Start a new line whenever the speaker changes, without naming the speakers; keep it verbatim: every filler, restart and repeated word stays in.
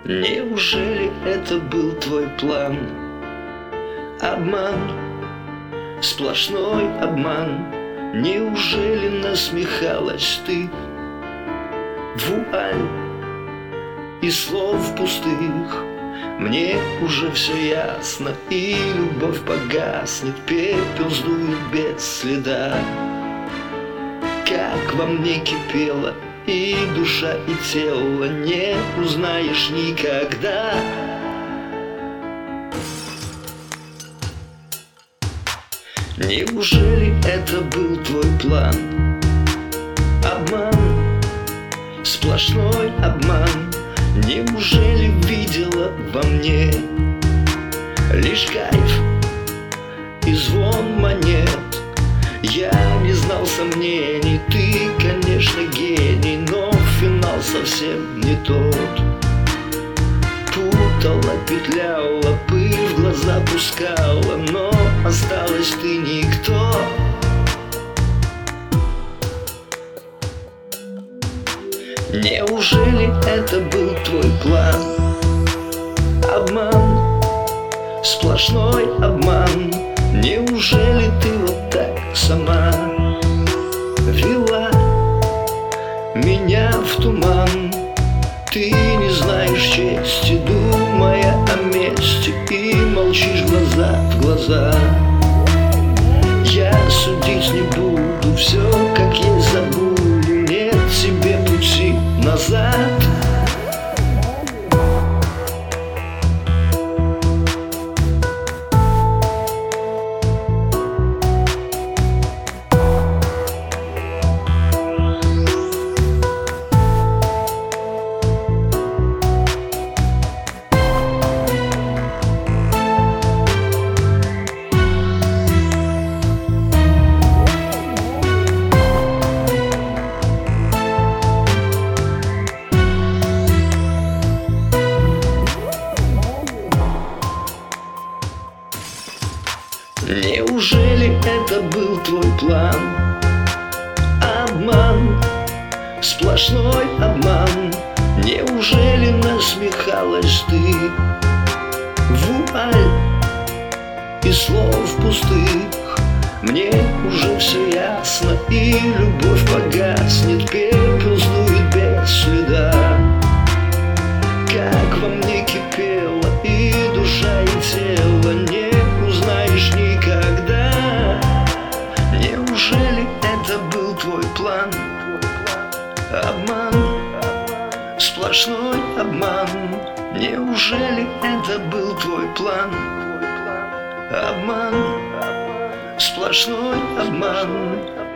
Неужели это был твой план? Обман, сплошной обман. Неужели насмехалась ты? Вуаль и слов пустых. Мне уже все ясно, и любовь погаснет, пепел сдует без следа. Как во мне кипело и душа, и тело, не узнаешь никогда. Неужели это был твой план? Обман, сплошной обман. Неужели видела во мне лишь кайф и звон монет? Я не знал сомнений, ты, конечно, гений, но финал совсем не тот. Путала, петляла, пыль в глаза пускала, но осталась ты никто. Неужели это был твой план? Обман, сплошной обман. Неужели ты вот так сама вела меня в туман? Ты не знаешь чести, думая о мести, и молчишь глаза в глаза. Я судить не буду, все как есть забуду. Нет тебе пути назад. Неужели это был твой план? Обман, сплошной обман. Неужели насмехалась ты? Вуаль и слов пустых. Мне уже все ясно, и любовь погаснет, пепел сдует без следа. Как во мне кипело и душа, и тело, не узнаешь никогда. Неужели это был твой план? Обман, сплошной обман. Неужели это был твой план? Обман, сплошной обман.